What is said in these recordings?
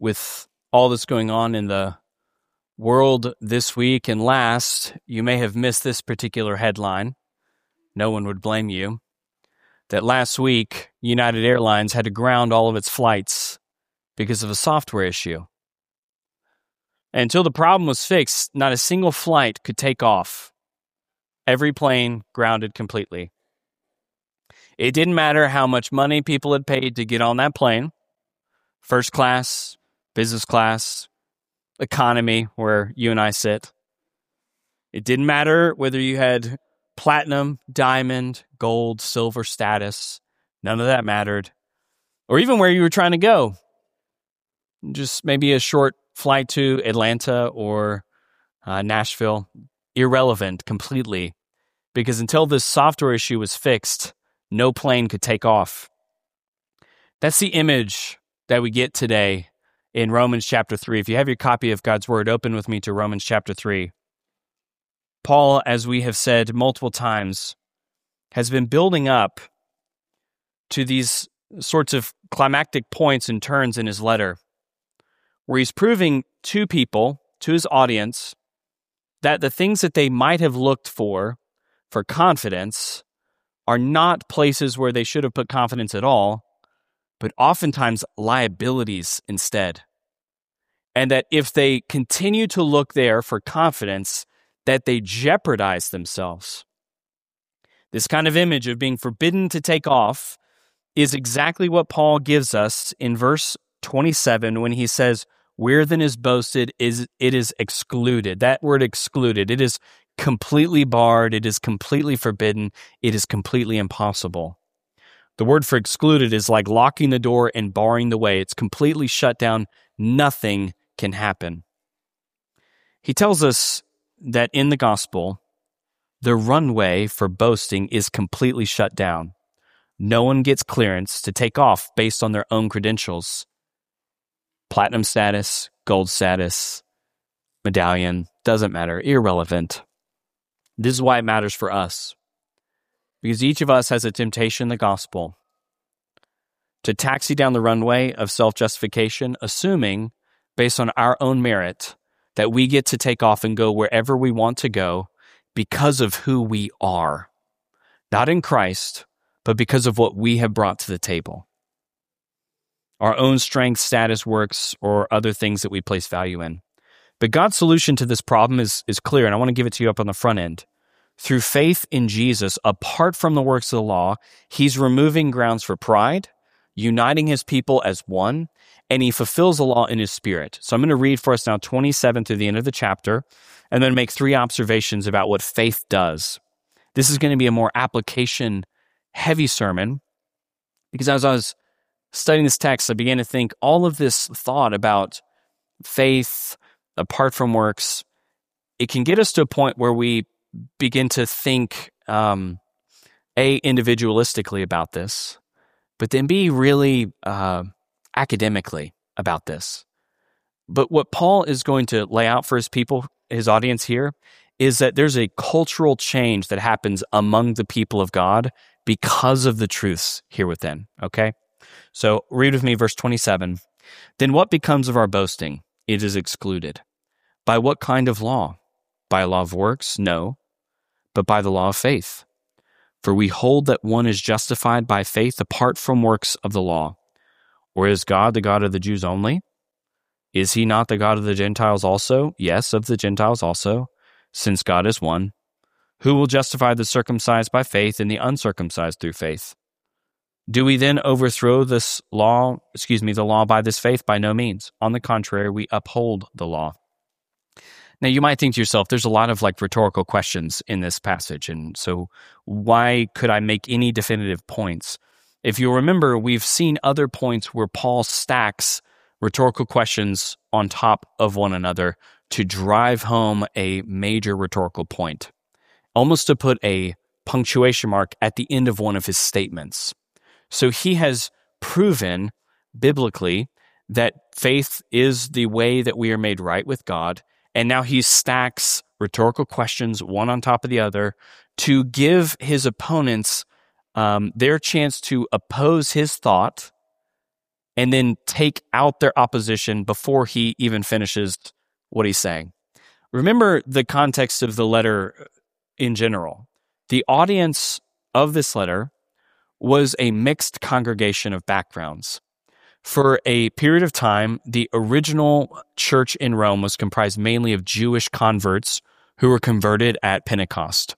with all that's going on in the world this week and last, you may have missed this particular headline. No one would blame you. That last week, United Airlines had to ground all of its flights because of a software issue. And until the problem was fixed, not a single flight could take off. Every plane grounded completely. It didn't matter how much money people had paid to get on that plane, first class, business class, economy, where you and I sit. It didn't matter whether you had platinum, diamond, gold, silver status. None of that mattered. Or even where you were trying to go. Just maybe a short flight to Atlanta or Nashville. Irrelevant completely. Because until this software issue was fixed, no plane could take off. That's the image that we get today in Romans chapter 3. If you have your copy of God's Word, open with me to Romans chapter 3. Paul, as we have said multiple times, has been building up to these sorts of climactic points and turns in his letter, where he's proving to people, to his audience, that the things that they might have looked for confidence are not places where they should have put confidence at all, but oftentimes liabilities instead. And that if they continue to look there for confidence, that they jeopardize themselves. This kind of image of being forbidden to take off is exactly what Paul gives us in verse 27 when he says, "Where then is boasted, it is excluded." That word excluded, it is completely barred, it is completely forbidden, it is completely impossible. The word for excluded is like locking the door and barring the way. It's completely shut down. Nothing can happen. He tells us that in the gospel, the runway for boasting is completely shut down. No one gets clearance to take off based on their own credentials. Platinum status, gold status, medallion, doesn't matter, irrelevant. This is why it matters for us. Because each of us has a temptation in the gospel to taxi down the runway of self-justification, assuming, based on our own merit, that we get to take off and go wherever we want to go because of who we are. Not in Christ, but because of what we have brought to the table. Our own strength, status, works, or other things that we place value in. But God's solution to this problem is clear, and I want to give it to you up on the front end. Through faith in Jesus, apart from the works of the law, he's removing grounds for pride, uniting his people as one, and he fulfills the law in his spirit. So I'm going to read for us now 27 through the end of the chapter, and then make 3 observations about what faith does. This is going to be a more application-heavy sermon, because as I was studying this text, I began to think all of this thought about faith, apart from works, it can get us to a point where we begin to think, individualistically about this, but then B, really academically about this. But what Paul is going to lay out for his people, his audience here, is that there's a cultural change that happens among the people of God because of the truths here within, okay? So read with me verse 27. "Then what becomes of our boasting? It is excluded. By what kind of law? By a law of works? No, but by the law of faith. For we hold that one is justified by faith apart from works of the law. Or is God the God of the Jews only? Is he not the God of the Gentiles also? Yes, of the Gentiles also, since God is one. Who will justify the circumcised by faith and the uncircumcised through faith? Do we then overthrow the law by this faith? By no means. On the contrary, we uphold the law." Now, you might think to yourself, there's a lot of rhetorical questions in this passage, and so why could I make any definitive points? If you remember, we've seen other points where Paul stacks rhetorical questions on top of one another to drive home a major rhetorical point, almost to put a punctuation mark at the end of one of his statements. So he has proven biblically that faith is the way that we are made right with God, and now he stacks rhetorical questions one on top of the other to give his opponents their chance to oppose his thought and then take out their opposition before he even finishes what he's saying. Remember the context of the letter in general. The audience of this letter was a mixed congregation of backgrounds. For a period of time, the original church in Rome was comprised mainly of Jewish converts who were converted at Pentecost.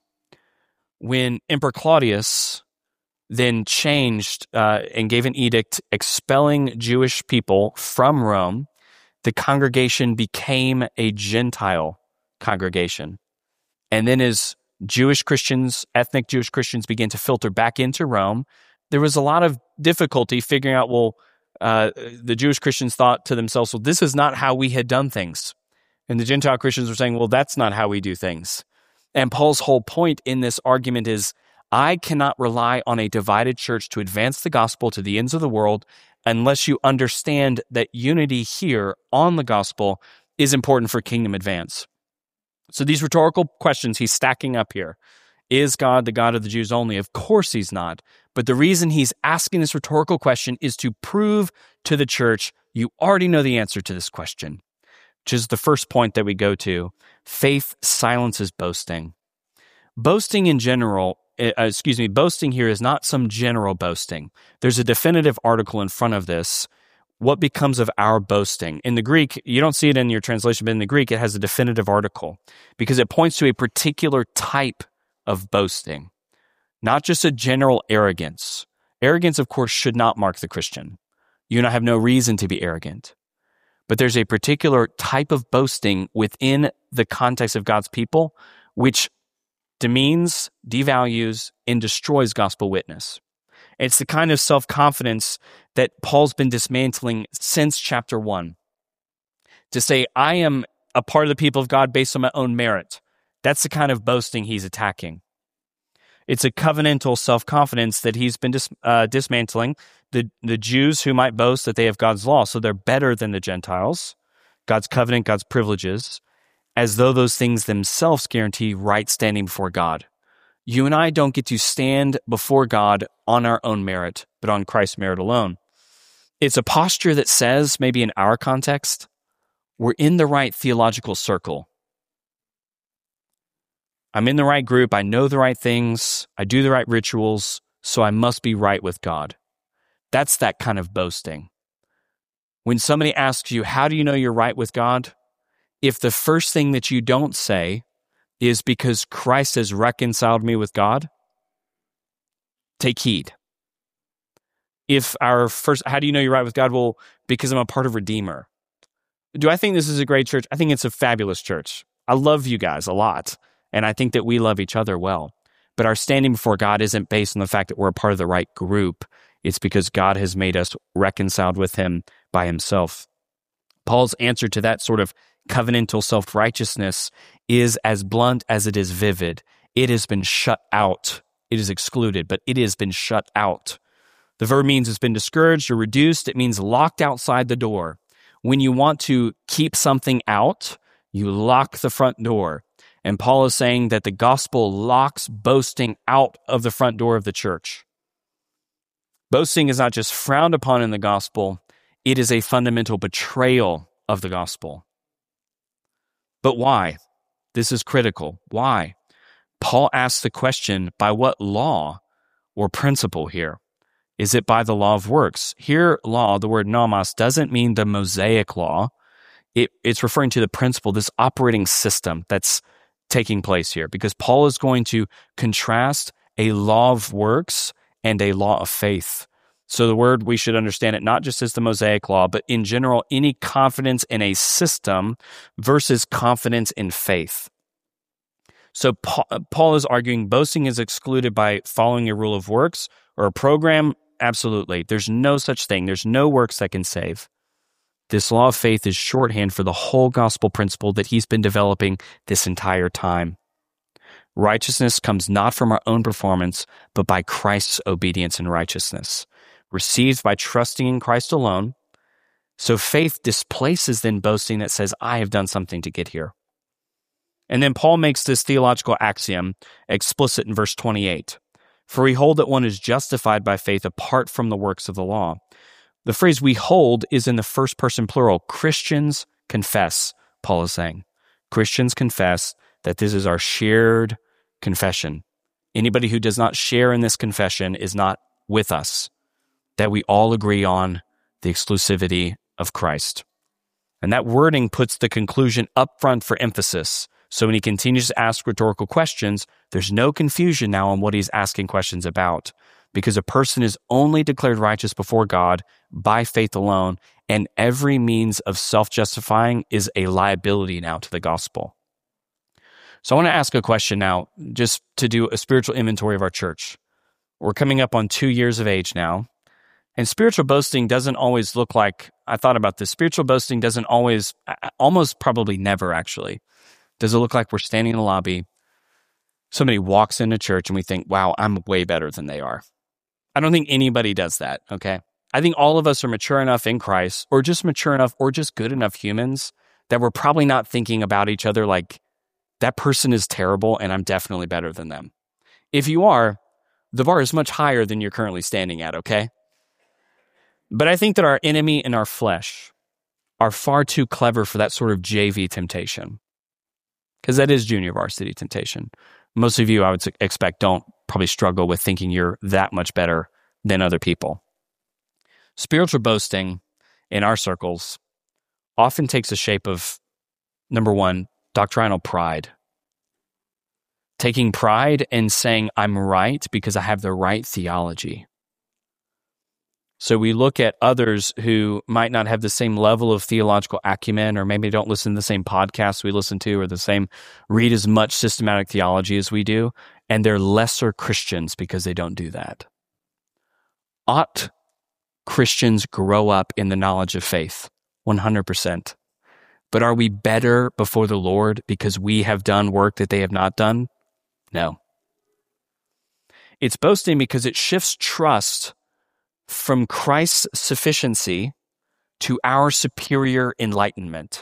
When Emperor Claudius then changed and gave an edict expelling Jewish people from Rome, the congregation became a Gentile congregation. And then as Jewish Christians, ethnic Jewish Christians began to filter back into Rome, there was a lot of difficulty figuring out, the Jewish Christians thought to themselves, well, this is not how we had done things. And the Gentile Christians were saying, well, that's not how we do things. And Paul's whole point in this argument is, I cannot rely on a divided church to advance the gospel to the ends of the world unless you understand that unity here on the gospel is important for kingdom advance. So these rhetorical questions he's stacking up here. Is God the God of the Jews only? Of course he's not. But the reason he's asking this rhetorical question is to prove to the church, you already know the answer to this question, which is the first point that we go to. Faith silences boasting. Boasting in general, boasting here is not some general boasting. There's a definitive article in front of this. What becomes of our boasting? In the Greek, you don't see it in your translation, but in the Greek, it has a definitive article because it points to a particular type of boasting, not just a general arrogance. Arrogance, of course, should not mark the Christian. You and I have no reason to be arrogant. But there's a particular type of boasting within the context of God's people, which demeans, devalues, and destroys gospel witness. It's the kind of self-confidence that Paul's been dismantling since chapter 1. To say, I am a part of the people of God based on my own merit. That's the kind of boasting he's attacking. It's a covenantal self-confidence that he's been dismantling. The Jews who might boast that they have God's law, so they're better than the Gentiles, God's covenant, God's privileges, as though those things themselves guarantee right standing before God. You and I don't get to stand before God on our own merit, but on Christ's merit alone. It's a posture that says, maybe in our context, we're in the right theological circle. I'm in the right group, I know the right things, I do the right rituals, so I must be right with God. That's that kind of boasting. When somebody asks you, how do you know you're right with God? If the first thing that you don't say is because Christ has reconciled me with God, take heed. If our first, how do you know you're right with God? Well, because I'm a part of Redeemer. Do I think this is a great church? I think it's a fabulous church. I love you guys a lot, and I think that we love each other well. But our standing before God isn't based on the fact that we're a part of the right group. It's because God has made us reconciled with him by himself. Paul's answer to that sort of covenantal self-righteousness is as blunt as it is vivid. It has been shut out. It is excluded, but it has been shut out. The verb means it's been discouraged or reduced. It means locked outside the door. When you want to keep something out, you lock the front door. And Paul is saying that the gospel locks boasting out of the front door of the church. Boasting is not just frowned upon in the gospel, it is a fundamental betrayal of the gospel. But why? This is critical. Why? Paul asks the question, by what law or principle here? Is it by the law of works? Here, law, the word nomos, doesn't mean the Mosaic law. It's referring to the principle, this operating system that's taking place here, because Paul is going to contrast a law of works and a law of faith. So the word, we should understand it not just as the Mosaic law, but in general, any confidence in a system versus confidence in faith. So Paul is arguing boasting is excluded by following a rule of works or a program. Absolutely. There's no such thing. There's no works that can save. This law of faith is shorthand for the whole gospel principle that he's been developing this entire time. Righteousness comes not from our own performance, but by Christ's obedience and righteousness, received by trusting in Christ alone. So faith displaces then boasting that says, I have done something to get here. And then Paul makes this theological axiom explicit in verse 28. For we hold that one is justified by faith apart from the works of the law. The phrase we hold is in the first person plural. Christians confess, Paul is saying. Christians confess that this is our shared confession. Anybody who does not share in this confession is not with us, that we all agree on the exclusivity of Christ. And that wording puts the conclusion up front for emphasis. So when he continues to ask rhetorical questions, there's no confusion now on what he's asking questions about, because a person is only declared righteous before God by faith alone, and every means of self-justifying is a liability now to the gospel. So I want to ask a question now, just to do a spiritual inventory of our church. We're coming up on 2 years of age now, and spiritual boasting doesn't always look like, I thought about this, spiritual boasting doesn't always, almost probably never actually, does it look like we're standing in the lobby, somebody walks into church and we think, wow, I'm way better than they are. I don't think anybody does that, okay? I think all of us are mature enough in Christ, or just mature enough, or just good enough humans, that we're probably not thinking about each other like, that person is terrible and I'm definitely better than them. If you are, the bar is much higher than you're currently standing at, okay? But I think that our enemy and our flesh are far too clever for that sort of JV temptation, because that is junior varsity temptation. Most of you, I would expect, don't probably struggle with thinking you're that much better than other people. Spiritual boasting in our circles often takes the shape of, number one, doctrinal pride. Taking pride in saying, I'm right because I have the right theology. So we look at others who might not have the same level of theological acumen, or maybe don't listen to the same podcasts we listen to, or read as much systematic theology as we do, and they're lesser Christians because they don't do that. Ought Christians grow up in the knowledge of faith? 100%. But are we better before the Lord because we have done work that they have not done? No. It's boasting because it shifts trust from Christ's sufficiency to our superior enlightenment.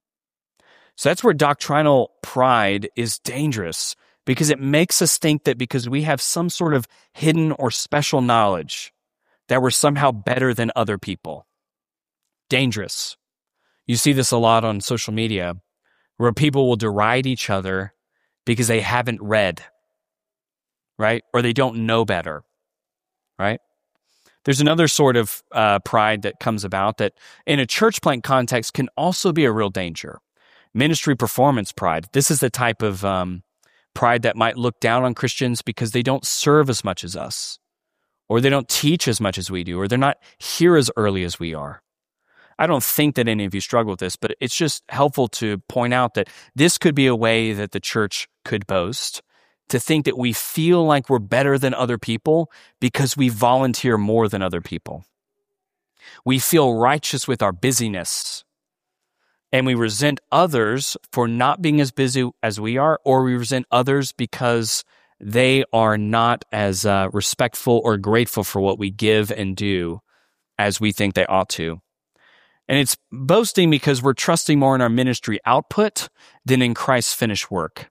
So that's where doctrinal pride is dangerous, because it makes us think that because we have some sort of hidden or special knowledge, that we're somehow better than other people. Dangerous. You see this a lot on social media, where people will deride each other because they haven't read, right? Or they don't know better, right? There's another sort of pride that comes about that in a church plant context can also be a real danger. Ministry performance pride. This is the type of pride that might look down on Christians because they don't serve as much as us, or they don't teach as much as we do, or they're not here as early as we are. I don't think that any of you struggle with this, but it's just helpful to point out that this could be a way that the church could boast, to think that we feel like we're better than other people because we volunteer more than other people. We feel righteous with our busyness, and we resent others for not being as busy as we are, or we resent others because they are not as respectful or grateful for what we give and do as we think they ought to. And it's boasting because we're trusting more in our ministry output than in Christ's finished work.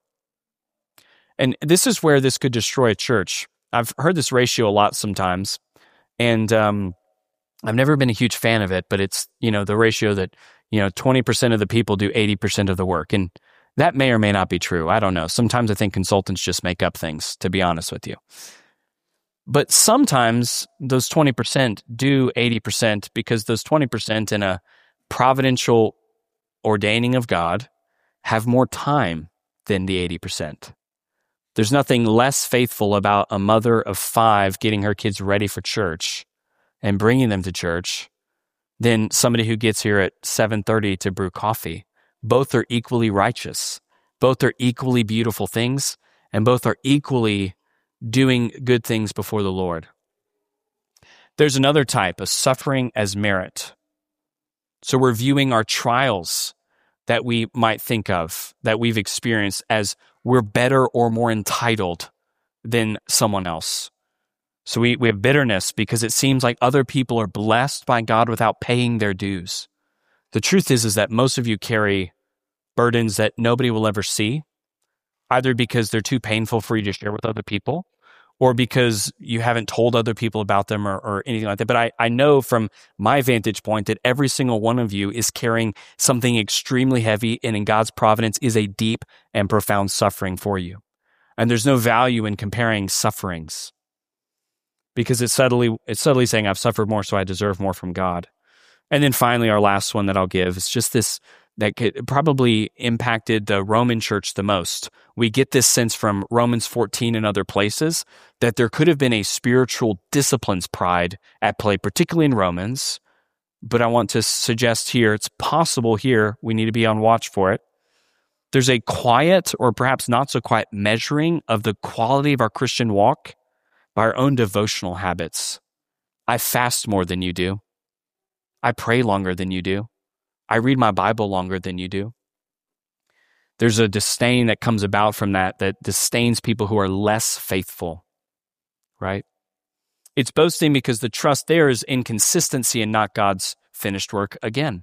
And this is where this could destroy a church. I've heard this ratio a lot sometimes, and I've never been a huge fan of it, but it's, the ratio that, 20% of the people do 80% of the work. And that may or may not be true. I don't know. Sometimes I think consultants just make up things, to be honest with you. But sometimes those 20% do 80% because those 20% in a providential ordaining of God have more time than the 80%. There's nothing less faithful about a mother of 5 getting her kids ready for church and bringing them to church than somebody who gets here at 7:30 to brew coffee. Both are equally righteous. Both are equally beautiful things, and both are equally doing good things before the Lord. There's another type, a suffering as merit. So we're viewing our trials that we might think of, that we've experienced, as we're better or more entitled than someone else. So we have bitterness because it seems like other people are blessed by God without paying their dues. The truth is that most of you carry burdens that nobody will ever see, either because they're too painful for you to share with other people, or because you haven't told other people about them or anything like that. But I know from my vantage point that every single one of you is carrying something extremely heavy, and in God's providence is a deep and profound suffering for you. And there's no value in comparing sufferings, because it's subtly saying I've suffered more, so I deserve more from God. And then finally, our last one that I'll give is just this that probably impacted the Roman church the most. We get this sense from Romans 14 and other places that there could have been a spiritual disciplines pride at play, particularly in Romans. But I want to suggest here, it's possible here, we need to be on watch for it. There's a quiet, or perhaps not so quiet, measuring of the quality of our Christian walk by our own devotional habits. I fast more than you do. I pray longer than you do. I read my Bible longer than you do. There's a disdain that comes about from that disdains people who are less faithful, right? It's boasting because the trust there is in consistency and not God's finished work again.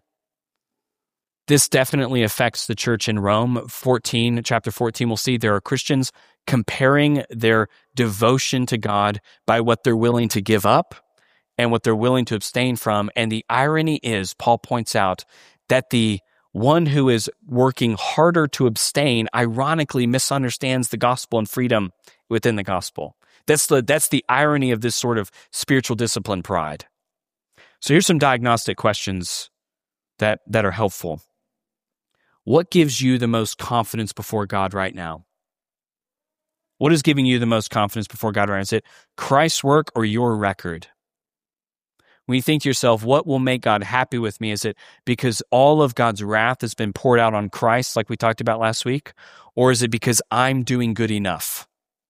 This definitely affects the church in Rome. Chapter 14, we'll see there are Christians comparing their devotion to God by what they're willing to give up and what they're willing to abstain from. And the irony is, Paul points out, that the one who is working harder to abstain ironically misunderstands the gospel and freedom within the gospel. That's the irony of this sort of spiritual discipline pride. So here's some diagnostic questions that are helpful. What gives you the most confidence before God right now? What is giving you the most confidence before God right now? Is it Christ's work or your record? When you think to yourself, what will make God happy with me? Is it because all of God's wrath has been poured out on Christ, like we talked about last week? Or is it because I'm doing good enough?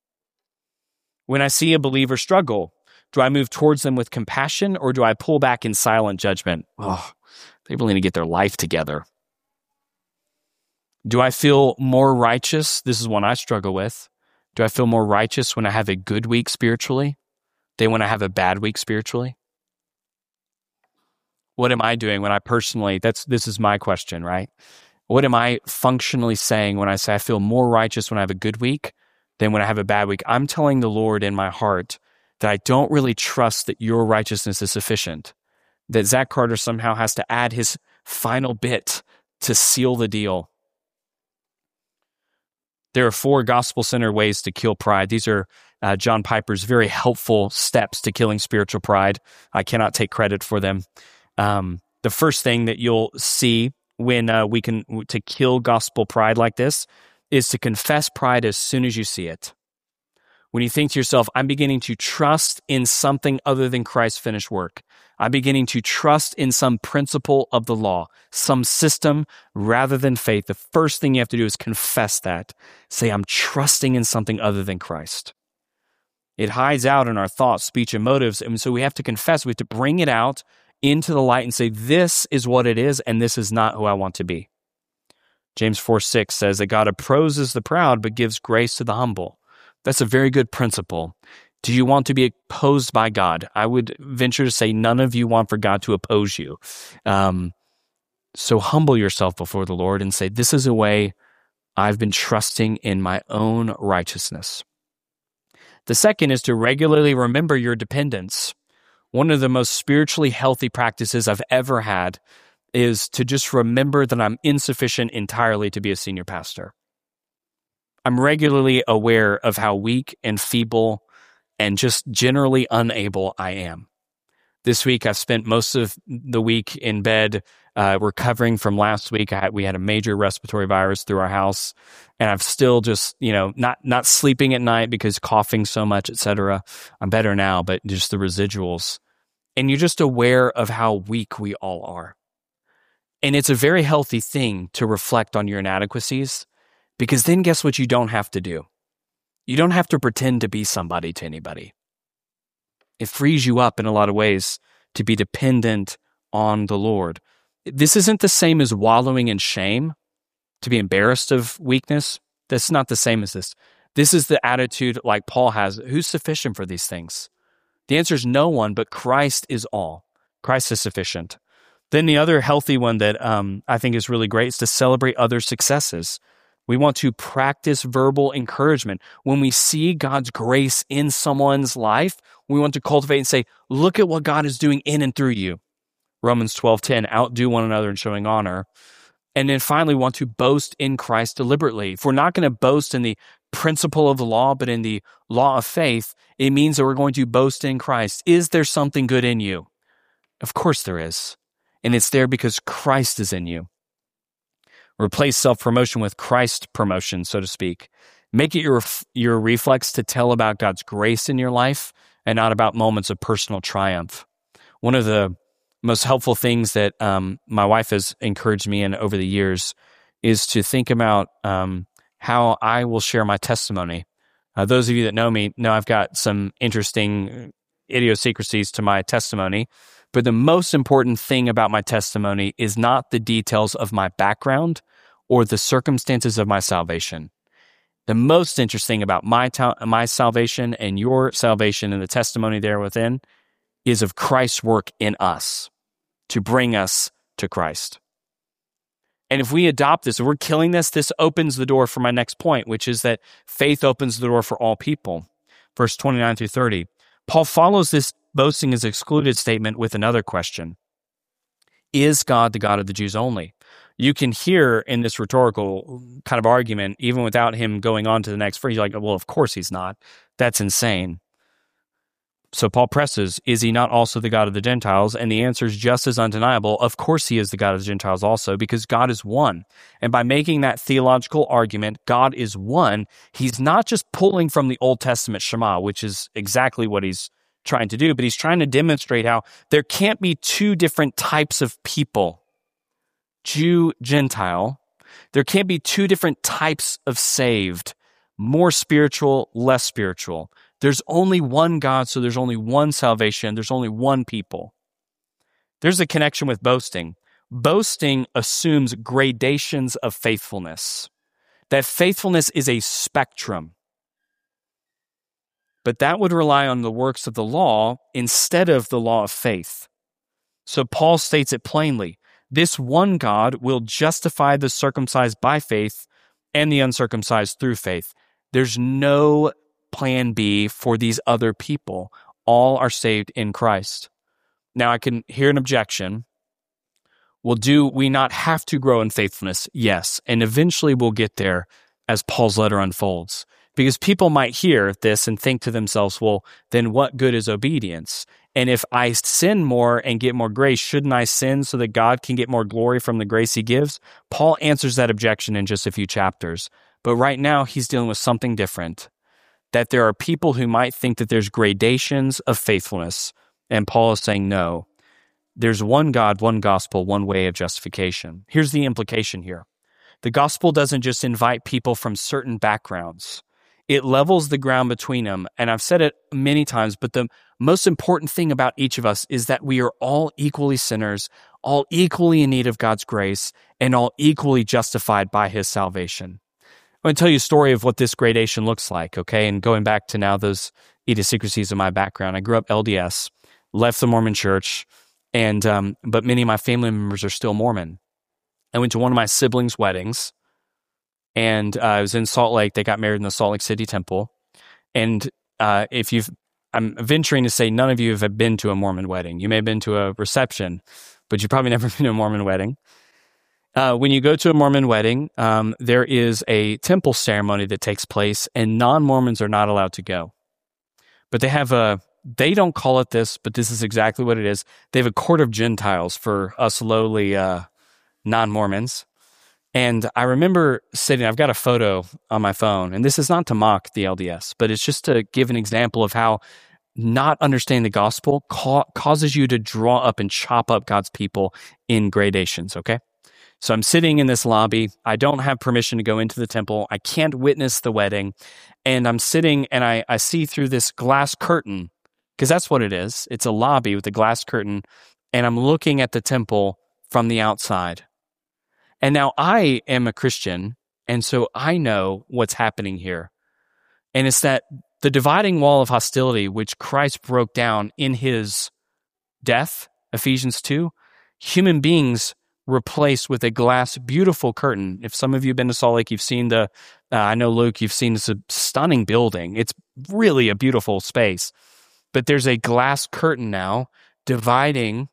When I see a believer struggle, do I move towards them with compassion, or do I pull back in silent judgment? Oh, they really need to get their life together. Do I feel more righteous? This is one I struggle with. Do I feel more righteous when I have a good week spiritually than when I have a bad week spiritually? What am I doing when I personally, this is my question, right? What am I functionally saying when I say I feel more righteous when I have a good week than when I have a bad week? I'm telling the Lord in my heart that I don't really trust that your righteousness is sufficient, that Zach Carter somehow has to add his final bit to seal the deal. There are 4 gospel-centered ways to kill pride. These are John Piper's very helpful steps to killing spiritual pride. I cannot take credit for them. The first thing that you'll see when to kill gospel pride like this is to confess pride as soon as you see it. When you think to yourself, I'm beginning to trust in something other than Christ's finished work. I'm beginning to trust in some principle of the law, some system rather than faith. The first thing you have to do is confess that. Say, I'm trusting in something other than Christ. It hides out in our thoughts, speech, and motives. And so we have to confess. We have to bring it out into the light and say, this is what it is, and this is not who I want to be. James 4:6 says that God opposes the proud, but gives grace to the humble. That's a very good principle. Do you want to be opposed by God? I would venture to say none of you want for God to oppose you. So humble yourself before the Lord and say, this is a way I've been trusting in my own righteousness. The second is to regularly remember your dependence. One of the most spiritually healthy practices I've ever had is to just remember that I'm insufficient entirely to be a senior pastor. I'm regularly aware of how weak and feeble and just generally unable I am. This week, I've spent most of the week in bed recovering from last week. We had a major respiratory virus through our house, and I've still just, not sleeping at night because coughing so much, etc. I'm better now, but just the residuals. And you're just aware of how weak we all are. And it's a very healthy thing to reflect on your inadequacies, because then guess what you don't have to do? You don't have to pretend to be somebody to anybody. It frees you up in a lot of ways to be dependent on the Lord. This isn't the same as wallowing in shame, to be embarrassed of weakness. That's not the same as this. This is the attitude like Paul has. Who's sufficient for these things? The answer is no one, but Christ is all. Christ is sufficient. Then the other healthy one that I think is really great is to celebrate other successes. We want to practice verbal encouragement. When we see God's grace in someone's life, we want to cultivate and say, look at what God is doing in and through you. Romans 12:10, outdo one another in showing honor. And then finally, want to boast in Christ deliberately. If we're not going to boast in the principle of the law, but in the law of faith, it means that we're going to boast in Christ. Is there something good in you? Of course there is. And it's there because Christ is in you. Replace self-promotion with Christ promotion, so to speak. Make it your reflex to tell about God's grace in your life and not about moments of personal triumph. One of the most helpful things that my wife has encouraged me in over the years is to think about how I will share my testimony. Those of you that know me know I've got some interesting idiosyncrasies to my testimony, but the most important thing about my testimony is not the details of my background or the circumstances of my salvation. The most interesting about my salvation and your salvation and the testimony there within is of Christ's work in us to bring us to Christ. And if we adopt this, if we're killing this opens the door for my next point, which is that faith opens the door for all people. Verse 29 through 30. Paul follows this boasting is excluded statement with another question. Is God the God of the Jews only? You can hear in this rhetorical kind of argument, even without him going on to the next phrase, you're like, well, of course he's not. That's insane. So Paul presses, is he not also the God of the Gentiles? And the answer is just as undeniable. Of course he is the God of the Gentiles also, because God is one. And by making that theological argument, God is one, he's not just pulling from the Old Testament Shema, which is exactly what he's trying to do, but he's trying to demonstrate how there can't be two different types of people, Jew, Gentile. There can't be two different types of saved, more spiritual, less spiritual. There's only one God, so there's only one salvation. There's only one people. There's a connection with boasting. Boasting assumes gradations of faithfulness. That faithfulness is a spectrum. But that would rely on the works of the law instead of the law of faith. So Paul states it plainly. This one God will justify the circumcised by faith and the uncircumcised through faith. There's no plan B for these other people. All are saved in Christ. Now I can hear an objection. Well, do we not have to grow in faithfulness? Yes. And eventually we'll get there as Paul's letter unfolds. Because people might hear this and think to themselves, well, then what good is obedience? And if I sin more and get more grace, shouldn't I sin so that God can get more glory from the grace he gives? Paul answers that objection in just a few chapters. But right now he's dealing with something different. That there are people who might think that there's gradations of faithfulness. And Paul is saying, no, there's one God, one gospel, one way of justification. Here's the implication here. The gospel doesn't just invite people from certain backgrounds. It levels the ground between them. And I've said it many times, but the most important thing about each of us is that we are all equally sinners, all equally in need of God's grace, and all equally justified by his salvation. I'm going to tell you a story of what this gradation looks like, okay? And going back to now those idiosyncrasies of my background. I grew up LDS, left the Mormon church, and but many of my family members are still Mormon. I went to one of my siblings' weddings, and I was in Salt Lake. They got married in the Salt Lake City Temple. And I'm venturing to say none of you have been to a Mormon wedding. You may have been to a reception, but you've probably never been to a Mormon wedding. When you go to a Mormon wedding, there is a temple ceremony that takes place, and non-Mormons are not allowed to go. But they don't call it this, but this is exactly what it is. They have a court of Gentiles for us lowly non-Mormons. And I remember I've got a photo on my phone, and this is not to mock the LDS, but it's just to give an example of how not understanding the gospel causes you to draw up and chop up God's people in gradations, okay? So I'm sitting in this lobby. I don't have permission to go into the temple. I can't witness the wedding. And I'm sitting and I see through this glass curtain, because that's what it is. It's a lobby with a glass curtain. And I'm looking at the temple from the outside. And now I am a Christian. And so I know what's happening here. And it's that the dividing wall of hostility, which Christ broke down in his death, Ephesians 2, human beings replaced with a glass beautiful curtain. If some of you have been to Salt Lake, you've seen I know Luke, you've seen this stunning building. It's really a beautiful space. But there's a glass curtain now dividing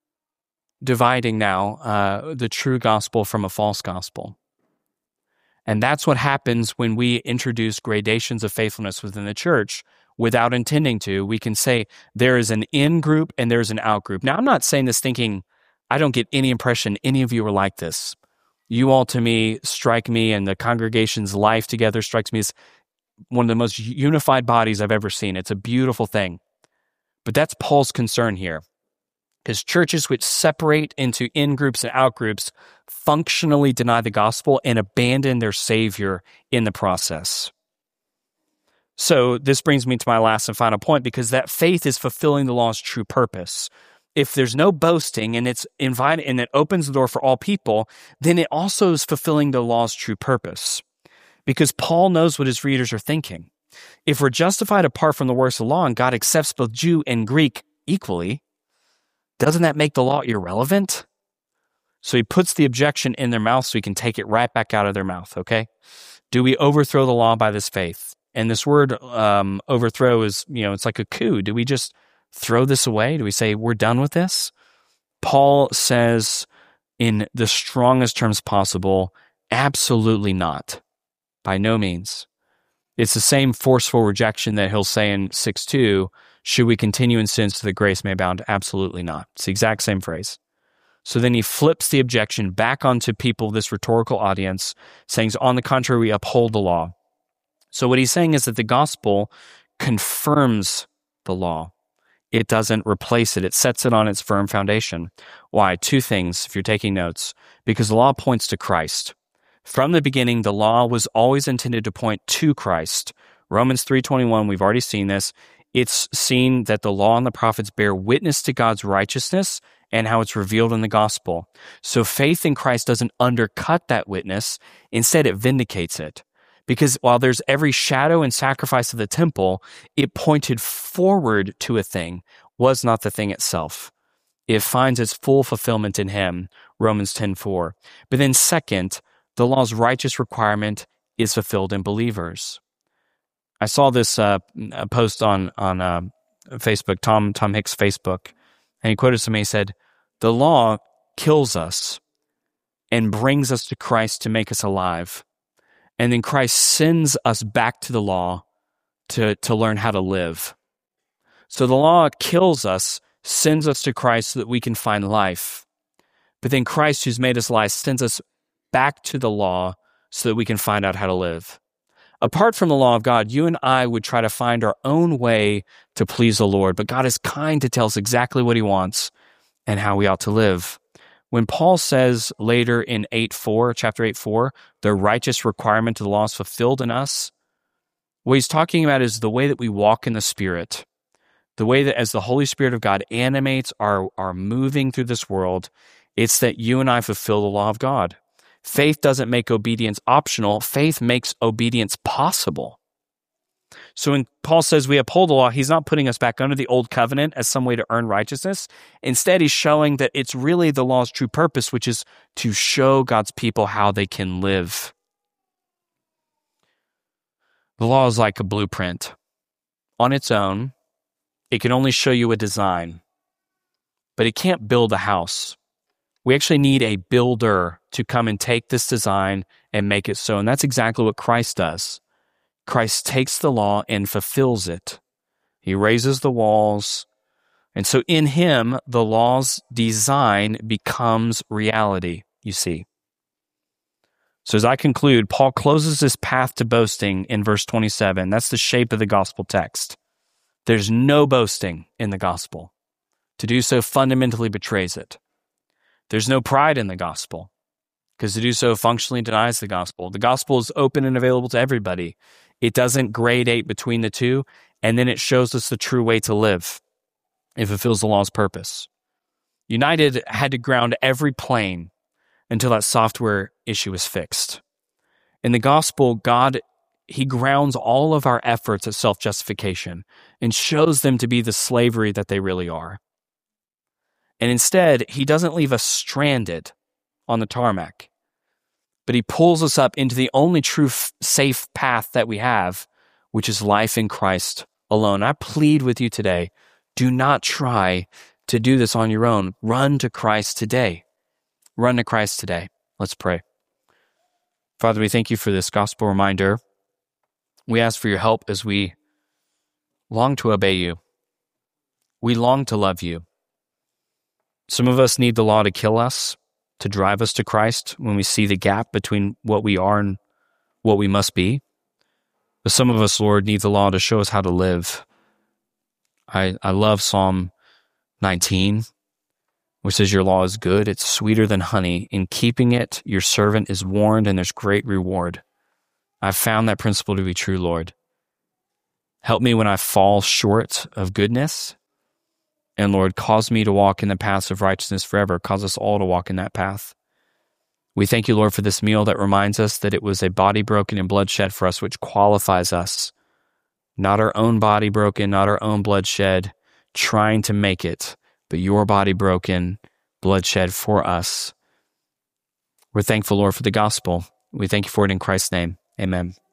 now the true gospel from a false gospel. And that's what happens when we introduce gradations of faithfulness within the church without intending to. We can say there is an in group and there's an out group. Now, I'm not saying this thinking, I don't get any impression any of you are like this. You all, to me, strike me, and the congregation's life together strikes me as one of the most unified bodies I've ever seen. It's a beautiful thing. But that's Paul's concern here. Because churches which separate into in-groups and out-groups functionally deny the gospel and abandon their Savior in the process. So this brings me to my last and final point, because that faith is fulfilling the law's true purpose. If there's no boasting and it's invited and it opens the door for all people, then it also is fulfilling the law's true purpose. Because Paul knows what his readers are thinking. If we're justified apart from the works of the law and God accepts both Jew and Greek equally, doesn't that make the law irrelevant? So he puts the objection in their mouth so he can take it right back out of their mouth, okay? Do we overthrow the law by this faith? And this word overthrow is, it's like a coup. Do we just throw this away? Do we say we're done with this? Paul says in the strongest terms possible, absolutely not. By no means. It's the same forceful rejection that he'll say in 6:2, should we continue in sin so that grace may abound? Absolutely not. It's the exact same phrase. So then he flips the objection back onto people, this rhetorical audience, saying, on the contrary, we uphold the law. So what he's saying is that the gospel confirms the law. It doesn't replace it. It sets it on its firm foundation. Why? Two things, if you're taking notes. Because the law points to Christ. From the beginning, the law was always intended to point to Christ. Romans 3:21, we've already seen this. It's seen that the law and the prophets bear witness to God's righteousness and how it's revealed in the gospel. So faith in Christ doesn't undercut that witness. Instead, it vindicates it. Because while there's every shadow and sacrifice of the temple, it pointed forward to a thing, was not the thing itself. It finds its full fulfillment in him, Romans 10:4. But then second, the law's righteous requirement is fulfilled in believers. I saw this post on Facebook, Tom Hicks' Facebook, and he quoted somebody. He said, the law kills us and brings us to Christ to make us alive. And then Christ sends us back to the law to learn how to live. So the law kills us, sends us to Christ so that we can find life. But then Christ, who's made us alive, sends us back to the law so that we can find out how to live. Apart from the law of God, you and I would try to find our own way to please the Lord, but God is kind to tell us exactly what he wants and how we ought to live. When Paul says later in chapter 8:4, the righteous requirement of the law is fulfilled in us, what he's talking about is the way that we walk in the Spirit, the way that as the Holy Spirit of God animates our moving through this world, it's that you and I fulfill the law of God. Faith doesn't make obedience optional. Faith makes obedience possible. So when Paul says we uphold the law, he's not putting us back under the old covenant as some way to earn righteousness. Instead, he's showing that it's really the law's true purpose, which is to show God's people how they can live. The law is like a blueprint. On its own, it can only show you a design, but it can't build a house. We actually need a builder to come and take this design and make it so. And that's exactly what Christ does. Christ takes the law and fulfills it. He raises the walls. And so in him, the law's design becomes reality, you see. So as I conclude, Paul closes this path to boasting in verse 27. That's the shape of the gospel text. There's no boasting in the gospel. To do so fundamentally betrays it. There's no pride in the gospel, because to do so functionally denies the gospel. The gospel is open and available to everybody. It doesn't gradate between the two, and then it shows us the true way to live. It fulfills the law's purpose. United had to ground every plane until that software issue was fixed. In the gospel, God, he grounds all of our efforts at self-justification and shows them to be the slavery that they really are. And instead, he doesn't leave us stranded on the tarmac, but he pulls us up into the only true safe path that we have, which is life in Christ alone. I plead with you today, do not try to do this on your own. Run to Christ today. Run to Christ today. Let's pray. Father, we thank you for this gospel reminder. We ask for your help as we long to obey you. We long to love you. Some of us need the law to kill us, to drive us to Christ when we see the gap between what we are and what we must be. But some of us, Lord, need the law to show us how to live. I love Psalm 19, which says your law is good. It's sweeter than honey. In keeping it, your servant is warned, and there's great reward. I've found that principle to be true, Lord. Help me when I fall short of goodness. And Lord, cause me to walk in the paths of righteousness forever. Cause us all to walk in that path. We thank you, Lord, for this meal that reminds us that it was a body broken and blood shed for us, which qualifies us. Not our own body broken, not our own blood shed, trying to make it, but your body broken, blood shed for us. We're thankful, Lord, for the gospel. We thank you for it in Christ's name. Amen.